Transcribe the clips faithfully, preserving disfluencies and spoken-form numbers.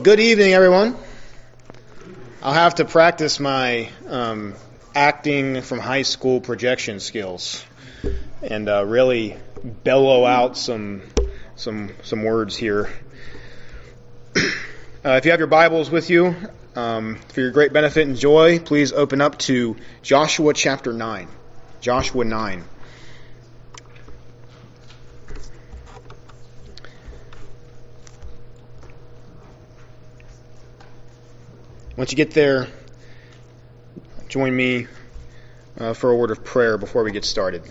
Good evening, everyone. I'll have to practice my um, acting from high school projection skills and uh, really bellow out some some some words here. uh, if you have your Bibles with you, um, for your great benefit and joy, please open up to Joshua chapter nine. Joshua nine. Once you get there, join me uh, for a word of prayer before we get started.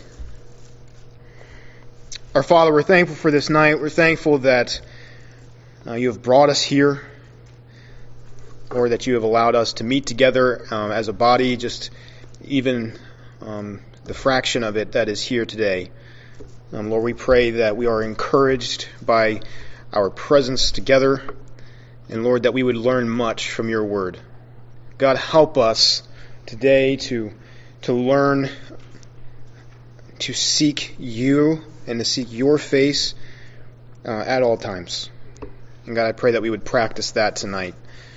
Our Father, we're thankful for this night. We're thankful that uh, you have brought us here, or that you have allowed us to meet together um, as a body, just even um, the fraction of it that is here today. Um, Lord, we pray that we are encouraged by our presence together, and Lord, that we would learn much from your word. God, help us today to to learn to seek you and to seek your face uh, at all times. And God, I pray that we would practice that tonight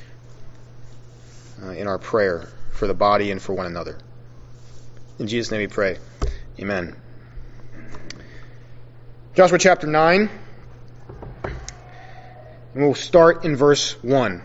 uh, in our prayer for the body and for one another. In Jesus' name we pray. Amen. Joshua chapter nine. And we'll start in verse one.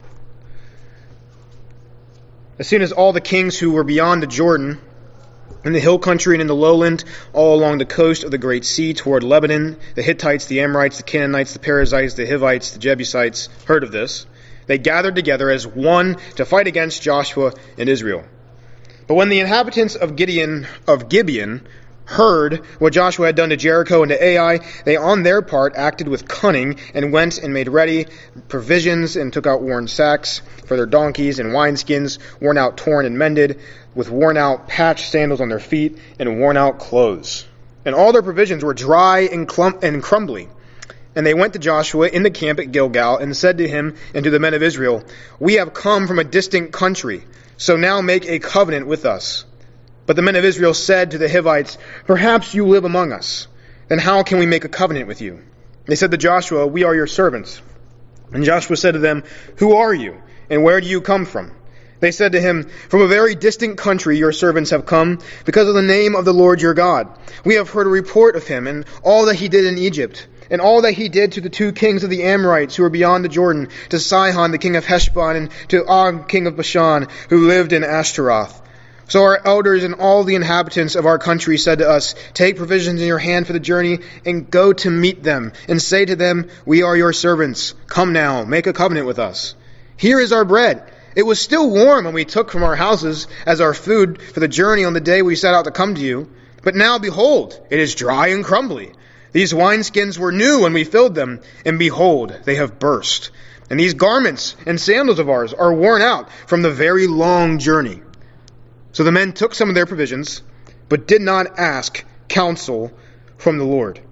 As soon as all the kings who were beyond the Jordan, in the hill country and in the lowland, all along the coast of the great sea toward Lebanon, the Hittites, the Amorites, the Canaanites, the Perizzites, the Hivites, the Jebusites, heard of this. They gathered together as one to fight against Joshua and Israel. But when the inhabitants of Gideon, of Gibeon heard what Joshua had done to Jericho and to Ai, they on their part acted with cunning and went and made ready provisions and took out worn sacks for their donkeys and wineskins, worn out, torn, and mended, with worn out patched sandals on their feet and worn out clothes. And all their provisions were dry and, clump- and crumbly. And they went to Joshua in the camp at Gilgal and said to him and to the men of Israel, "We have come from a distant country, so now make a covenant with us." But the men of Israel said to the Hivites, "Perhaps you live among us. Then how can we make a covenant with you?" They said to Joshua, "We are your servants." And Joshua said to them, "Who are you, and where do you come from?" They said to him, "From a very distant country your servants have come, because of the name of the Lord your God. We have heard a report of him, and all that he did in Egypt, and all that he did to the two kings of the Amorites who were beyond the Jordan, to Sihon the king of Heshbon, and to Og king of Bashan, who lived in Ashtaroth. So our elders and all the inhabitants of our country said to us, 'Take provisions in your hand for the journey, and go to meet them, and say to them, we are your servants. Come now, make a covenant with us. Here is our bread. It was still warm when we took from our houses as our food for the journey on the day we set out to come to you. But now, behold, it is dry and crumbly. These wineskins were new when we filled them, and behold, they have burst. And these garments and sandals of ours are worn out from the very long journey.' So the men took some of their provisions, but did not ask counsel from the Lord.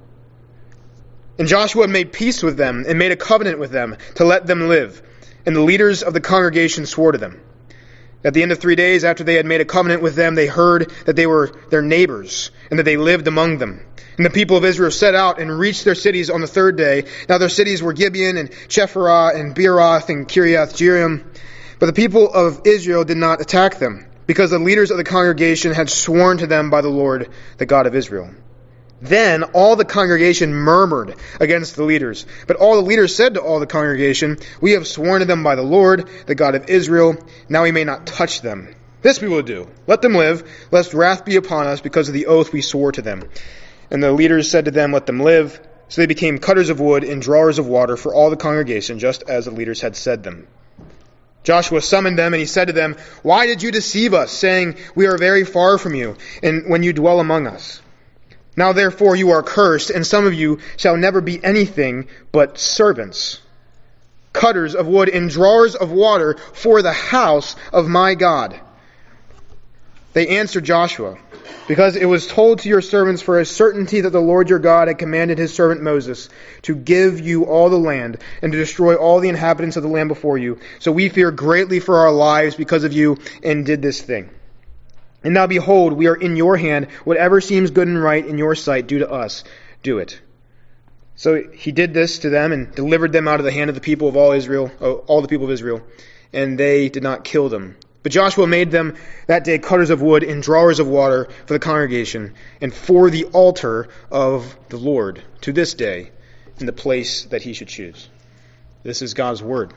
And Joshua made peace with them and made a covenant with them to let them live. And the leaders of the congregation swore to them. At the end of three days after they had made a covenant with them, they heard that they were their neighbors and that they lived among them. And the people of Israel set out and reached their cities on the third day. Now their cities were Gibeon and Chephirah and Beeroth and Kiriath Jearim. But the people of Israel did not attack them, because the leaders of the congregation had sworn to them by the Lord, the God of Israel. Then all the congregation murmured against the leaders. But all the leaders said to all the congregation, "We have sworn to them by the Lord, the God of Israel. Now we may not touch them. This we will do. Let them live, lest wrath be upon us because of the oath we swore to them." And the leaders said to them, "Let them live." So they became cutters of wood and drawers of water for all the congregation, just as the leaders had said them. Joshua summoned them, and he said to them, "Why did you deceive us, saying, 'We are very far from you,' and when you dwell among us? Now therefore you are cursed, and some of you shall never be anything but servants, cutters of wood and drawers of water for the house of my God." They answered Joshua, "Because it was told to your servants for a certainty that the Lord your God had commanded his servant Moses to give you all the land and to destroy all the inhabitants of the land before you. So we fear greatly for our lives because of you and did this thing. And now behold, we are in your hand. Whatever seems good and right in your sight, do to us. Do it." So he did this to them and delivered them out of the hand of the people of all Israel, all the people of Israel, and they did not kill them. But Joshua made them that day cutters of wood and drawers of water for the congregation and for the altar of the Lord to this day in the place that he should choose. This is God's word.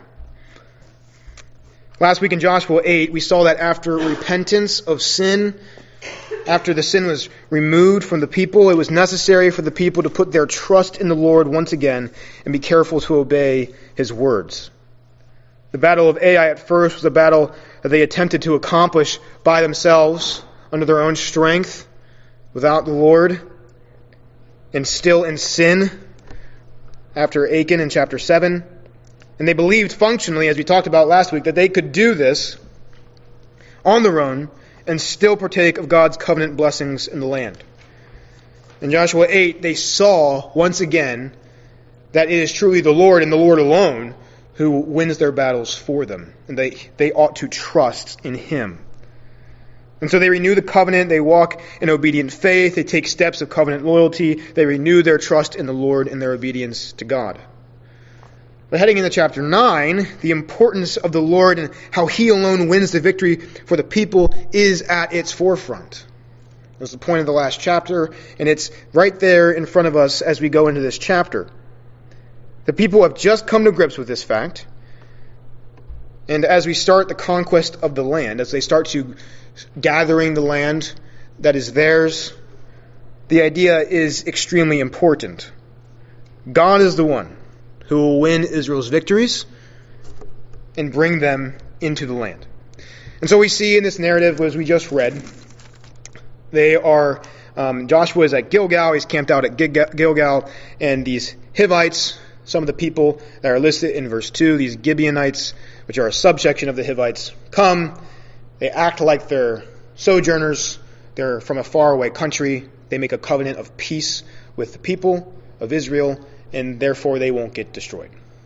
Last week in Joshua eight, we saw that after repentance of sin, after the sin was removed from the people, it was necessary for the people to put their trust in the Lord once again and be careful to obey his words. The battle of Ai at first was a battle that they attempted to accomplish by themselves under their own strength without the Lord and still in sin after Achan in chapter seven. And they believed functionally, as we talked about last week, that they could do this on their own and still partake of God's covenant blessings in the land. In Joshua eight, they saw once again that it is truly the Lord and the Lord alone who wins their battles for them. And they, they ought to trust in him. And so they renew the covenant, they walk in obedient faith, they take steps of covenant loyalty, they renew their trust in the Lord and their obedience to God. But heading into chapter nine, the importance of the Lord and how he alone wins the victory for the people is at its forefront. That's the point of the last chapter, and it's right there in front of us as we go into this chapter. The people have just come to grips with this fact, and as we start the conquest of the land, as they start to gathering the land that is theirs, the idea is extremely important. God is the one who will win Israel's victories and bring them into the land. And so we see in this narrative, as we just read, they are, um, Joshua is at Gilgal, he's camped out at Gilgal, and these Hivites, some of the people that are listed in verse two, these Gibeonites, which are a subsection of the Hivites, come, they act like they're sojourners, they're from a faraway country, they make a covenant of peace with the people of Israel, and therefore they won't get destroyed.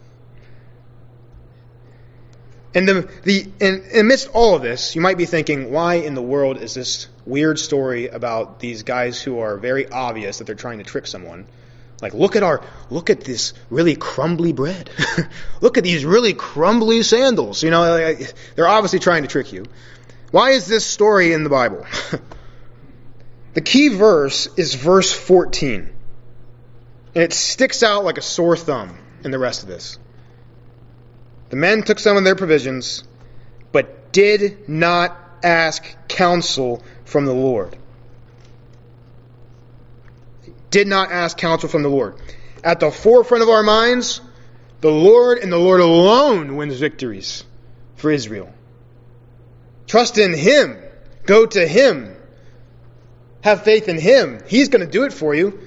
And the, the in, amidst all of this, you might be thinking, why in the world is this weird story about these guys who are very obvious that they're trying to trick someone? Like, look at our, look at this really crumbly bread. Look at these really crumbly sandals. You know, like, they're obviously trying to trick you. Why is this story in the Bible? The key verse is verse fourteen. And it sticks out like a sore thumb in the rest of this. The men took some of their provisions, but did not ask counsel from the Lord. Did not ask counsel from the Lord. At the forefront of our minds, the Lord and the Lord alone wins victories for Israel. Trust in him. Go to him. Have faith in him. He's going to do it for you.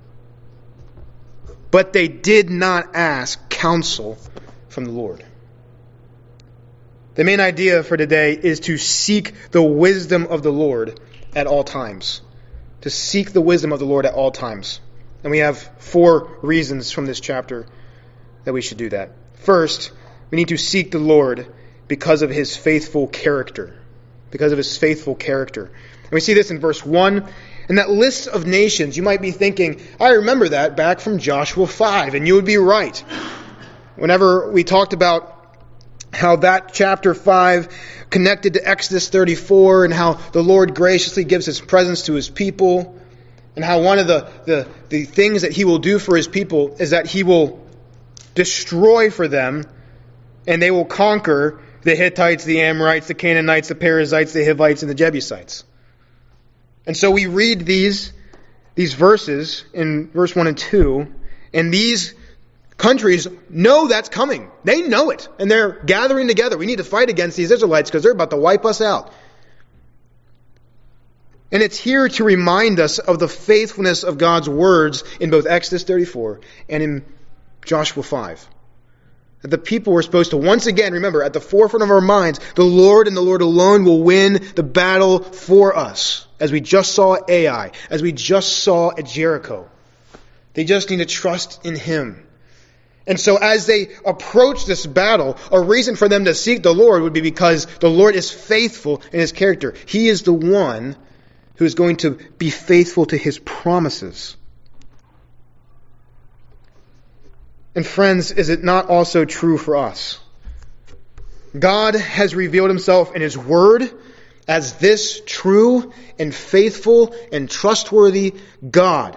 But they did not ask counsel from the Lord. The main idea for today is to seek the wisdom of the Lord at all times. To seek the wisdom of the Lord at all times. And we have four reasons from this chapter that we should do that. First, we need to seek the Lord because of his faithful character. Because of his faithful character. And we see this in verse one. In that list of nations, you might be thinking, I remember that back from Joshua five, and you would be right. Whenever we talked about how that chapter five connected to Exodus thirty-four, and how the Lord graciously gives his presence to his people, and how one of the, the, the things that he will do for his people is that he will destroy for them, and they will conquer the Hittites, the Amorites, the Canaanites, the Perizzites, the Hivites, and the Jebusites. And so we read these, these verses in verse one and two, and these countries know that's coming. They know it. And they're gathering together. We need to fight against these Israelites because they're about to wipe us out. And it's here to remind us of the faithfulness of God's words in both Exodus thirty-four and in Joshua five. That the people were supposed to once again, remember, at the forefront of our minds, the Lord and the Lord alone will win the battle for us. As we just saw at Ai, as we just saw at Jericho. They just need to trust in him. And so as they approach this battle, a reason for them to seek the Lord would be because the Lord is faithful in his character. He is the one who is going to be faithful to his promises. And friends, is it not also true for us? God has revealed himself in his word as this true and faithful and trustworthy God,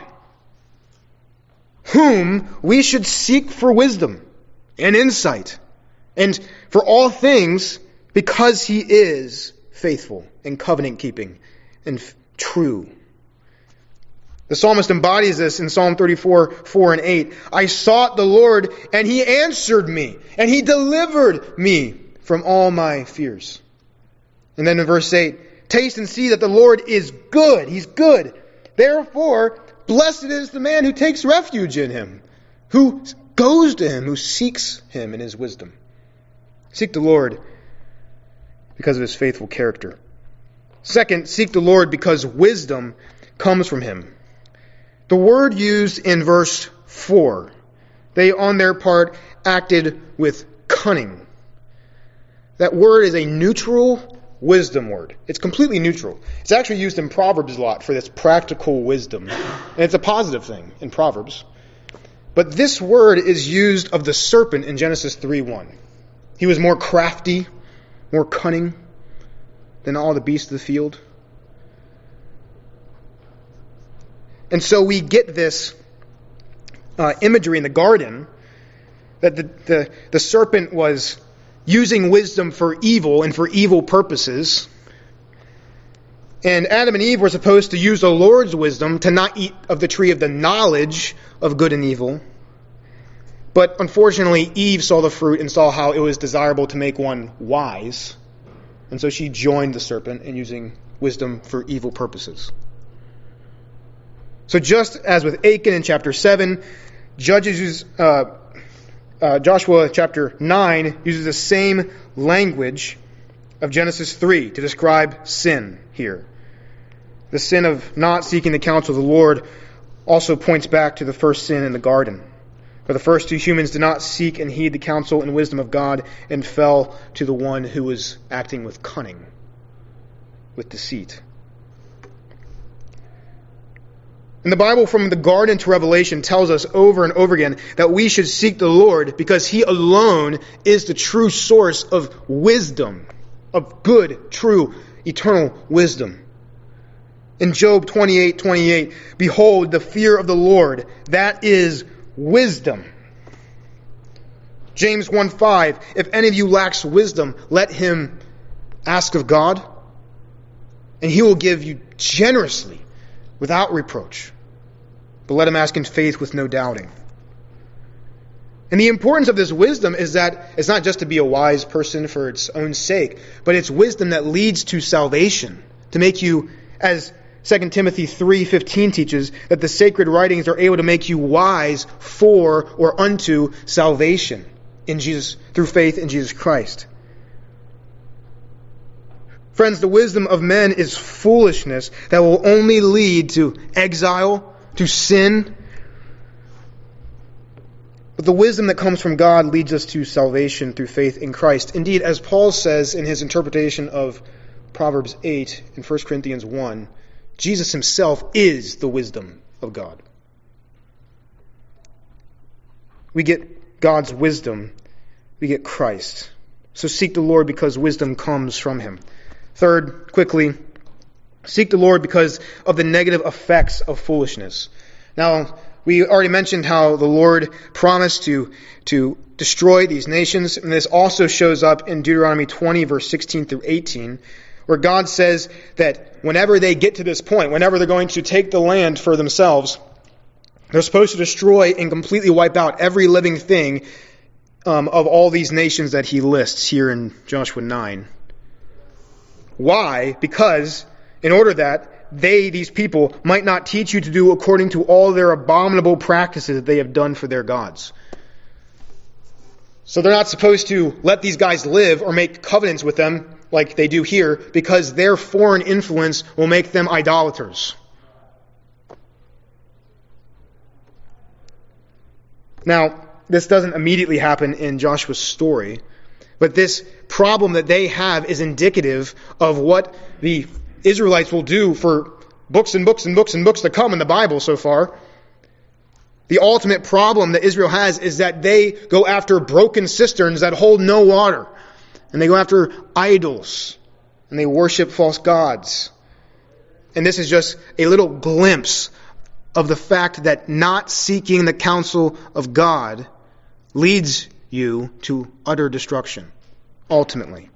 whom we should seek for wisdom and insight, and for all things, because he is faithful and covenant-keeping and f- true. The psalmist embodies this in Psalm thirty-four, four and eight. I sought the Lord, and he answered me, and he delivered me from all my fears. And then in verse eight, taste and see that the Lord is good. He's good. Therefore, blessed is the man who takes refuge in him, who goes to him, who seeks him in his wisdom. Seek the Lord because of his faithful character. Second, seek the Lord because wisdom comes from him. The word used in verse four, they on their part acted with cunning. That word is a neutral wisdom word. It's completely neutral. It's actually used in Proverbs a lot for this practical wisdom. And it's a positive thing in Proverbs. But this word is used of the serpent in Genesis three one. He was more crafty, more cunning than all the beasts of the field. And so we get this uh, imagery in the garden that the, the, the serpent was using wisdom for evil and for evil purposes. And Adam and Eve were supposed to use the Lord's wisdom to not eat of the tree of the knowledge of good and evil. But unfortunately, Eve saw the fruit and saw how it was desirable to make one wise. And so she joined the serpent in using wisdom for evil purposes. So just as with Achan in chapter seven, Judges use, uh, uh, Joshua chapter nine uses the same language of Genesis three to describe sin here. The sin of not seeking the counsel of the Lord also points back to the first sin in the garden. For the first two humans did not seek and heed the counsel and wisdom of God and fell to the one who was acting with cunning, with deceit. And the Bible from the garden to Revelation tells us over and over again that we should seek the Lord because he alone is the true source of wisdom, of good, true, eternal wisdom. In Job twenty-eight twenty-eight, behold, the fear of the Lord, that is wisdom. James one five, if any of you lacks wisdom, let him ask of God, and he will give you generously, without reproach. But let him ask in faith with no doubting. And the importance of this wisdom is that it's not just to be a wise person for its own sake, but it's wisdom that leads to salvation, to make you, as Second Timothy three fifteen teaches, that the sacred writings are able to make you wise for or unto salvation in Jesus, through faith in Jesus Christ. Friends, the wisdom of men is foolishness that will only lead to exile, to sin. But the wisdom that comes from God leads us to salvation through faith in Christ. Indeed, as Paul says in his interpretation of Proverbs eight and First Corinthians one, Jesus himself is the wisdom of God. We get God's wisdom. We get Christ. So seek the Lord because wisdom comes from him. Third, quickly, seek the Lord because of the negative effects of foolishness. Now, we already mentioned how the Lord promised to, to destroy these nations, and this also shows up in Deuteronomy twenty, verse sixteen through eighteen, where God says that whenever they get to this point, whenever they're going to take the land for themselves, they're supposed to destroy and completely wipe out every living thing um, of all these nations that he lists here in Joshua nine. Why? Because in order that they, these people, might not teach you to do according to all their abominable practices that they have done for their gods. So they're not supposed to let these guys live or make covenants with them like they do here, because their foreign influence will make them idolaters. Now, this doesn't immediately happen in Joshua's story, but this problem that they have is indicative of what the Israelites will do for books and books and books and books to come in the Bible so far. The ultimate problem that Israel has is that they go after broken cisterns that hold no water. And they go after idols. And they worship false gods. And this is just a little glimpse of the fact that not seeking the counsel of God leads you to utter destruction, ultimately.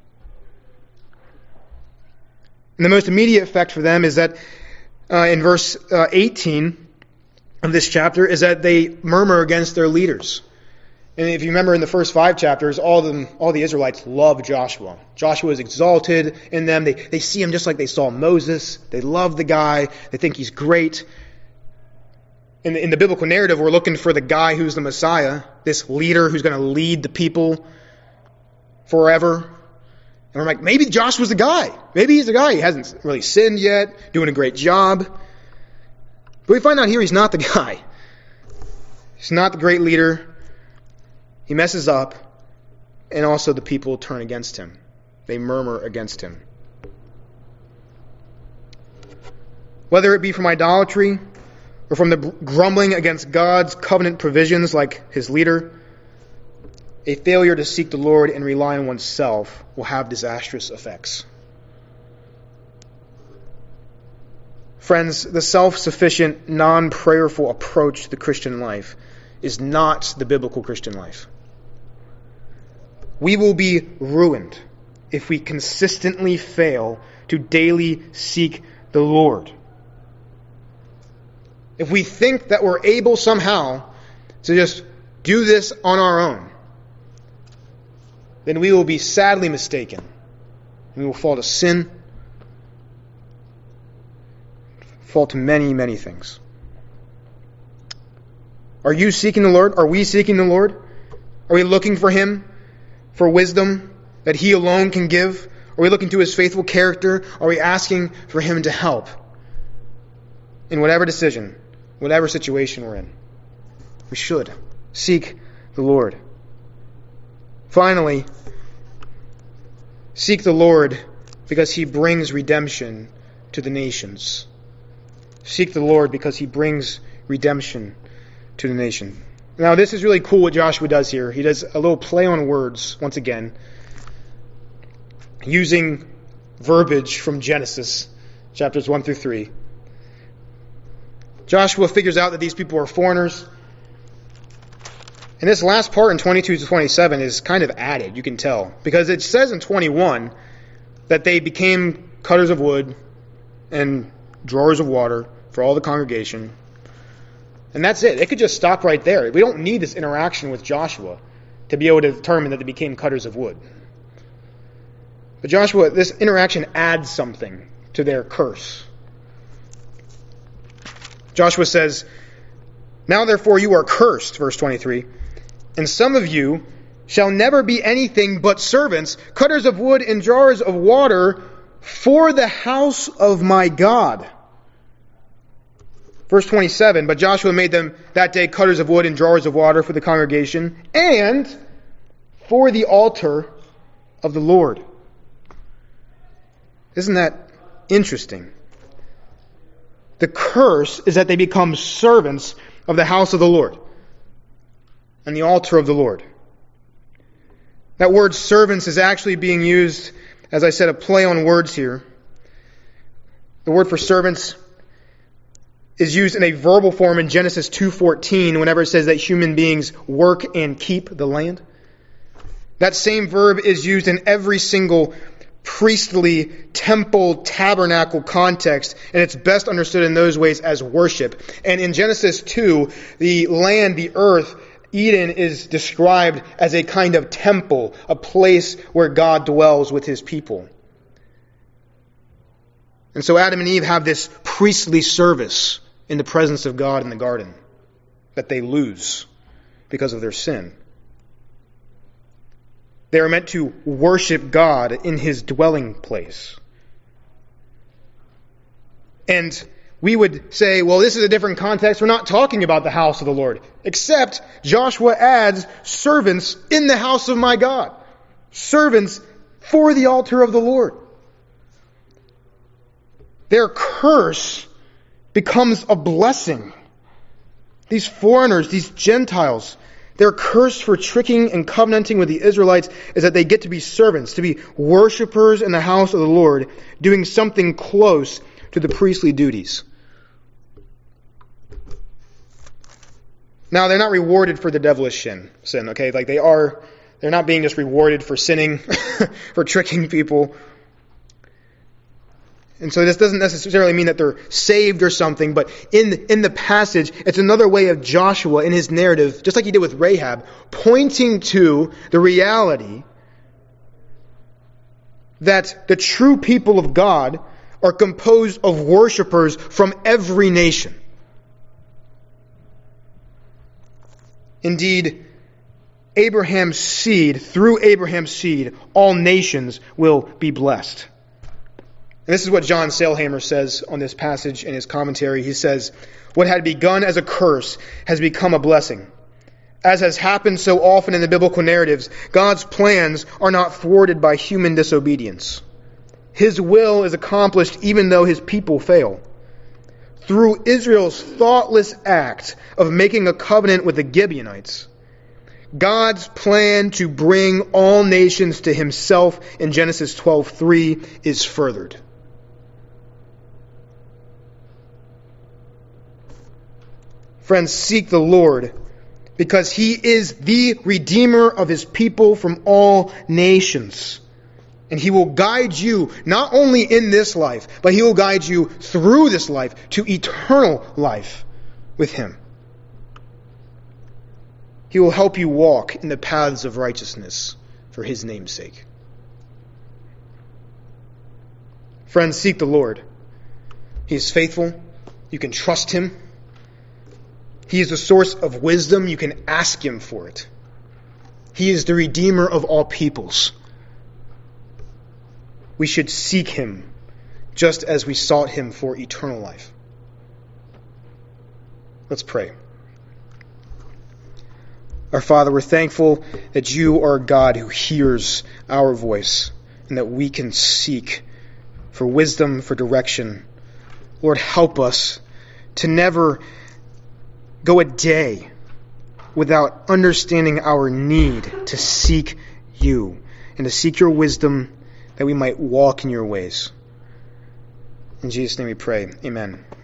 And the most immediate effect for them is that uh, in verse uh, eighteen of this chapter is that they murmur against their leaders. And if you remember in the first five chapters, all of them, all the Israelites love Joshua. Joshua is exalted in them. They, they see him just like they saw Moses. They love the guy. They think he's great. In the, in the biblical narrative, we're looking for the guy who's the Messiah, this leader who's going to lead the people forever. And we're like, maybe Joshua's the guy. Maybe he's the guy. He hasn't really sinned yet, doing a great job. But we find out here he's not the guy. He's not the great leader. He messes up, and also the people turn against him. They murmur against him. Whether it be from idolatry or from the grumbling against God's covenant provisions like his leader, a failure to seek the Lord and rely on oneself will have disastrous effects. Friends, the self-sufficient, non-prayerful approach to the Christian life is not the biblical Christian life. We will be ruined if we consistently fail to daily seek the Lord. If we think that we're able somehow to just do this on our own, then we will be sadly mistaken. We will fall to sin, fall to many, many things. Are you seeking the Lord? Are we seeking the Lord? Are we looking for Him for wisdom that He alone can give? Are we looking to His faithful character? Are we asking for Him to help in whatever decision, whatever situation we're in? We should seek the Lord. Finally, seek the Lord because He brings redemption to the nations. Seek the Lord because He brings redemption to the nation. Now, this is really cool what Joshua does here. He does a little play on words, once again, using verbiage from Genesis, chapters one through three. Joshua figures out that these people are foreigners. And this last part in twenty-two to twenty-seven is kind of added, you can tell. Because it says in twenty-one that they became cutters of wood and drawers of water for all the congregation. And that's it. It could just stop right there. We don't need this interaction with Joshua to be able to determine that they became cutters of wood. But Joshua, this interaction adds something to their curse. Joshua says, "Now therefore you are cursed," verse twenty-three, "and some of you shall never be anything but servants, cutters of wood and jars of water for the house of my God." Verse twenty-seven, "But Joshua made them that day cutters of wood and jars of water for the congregation and for the altar of the Lord." Isn't that interesting? The curse is that they become servants of the house of the Lord and the altar of the Lord. That word servants is actually being used, as I said, a play on words here. The word for servants is used in a verbal form in Genesis two fourteen whenever it says that human beings work and keep the land. That same verb is used in every single priestly temple tabernacle context, and it's best understood in those ways as worship. And in Genesis two, the land, the earth, Eden is described as a kind of temple, a place where God dwells with His people. And so Adam and Eve have this priestly service in the presence of God in the garden that they lose because of their sin. They are meant to worship God in His dwelling place. And we would say, well, this is a different context. We're not talking about the house of the Lord. Except Joshua adds servants in the house of my God. Servants for the altar of the Lord. Their curse becomes a blessing These foreigners, these Gentiles, their curse for tricking and covenanting with the Israelites is that they get to be servants, to be worshipers in the house of the Lord, doing something close to the priestly duties. Now, they're not rewarded for the devilish sin, sin, okay? Like they are, they're not being just rewarded for sinning, for tricking people. And so this doesn't necessarily mean that they're saved or something, but in, in the passage, it's another way of Joshua in his narrative, just like he did with Rahab, pointing to the reality that the true people of God are composed of worshipers from every nation. Indeed, Abraham's seed, through Abraham's seed, all nations will be blessed. And this is what John Sailhamer says on this passage in his commentary. He says, what had begun as a curse has become a blessing. As has happened so often in the biblical narratives, God's plans are not thwarted by human disobedience. His will is accomplished even though his people fail. Through Israel's thoughtless act of making a covenant with the Gibeonites, God's plan to bring all nations to himself in Genesis twelve three is furthered. Friends, seek the Lord because he is the Redeemer of his people from all nations. And he will guide you not only in this life, but he will guide you through this life to eternal life with him. He will help you walk in the paths of righteousness for his name's sake. Friends, seek the Lord. He is faithful. You can trust him. He is the source of wisdom. You can ask him for it. He is the Redeemer of all peoples. We should seek him just as we sought him for eternal life. Let's pray. Our Father, we're thankful that you are a God who hears our voice and that we can seek for wisdom, for direction. Lord, help us to never go a day without understanding our need to seek you and to seek your wisdom that we might walk in your ways. In Jesus' name we pray. Amen.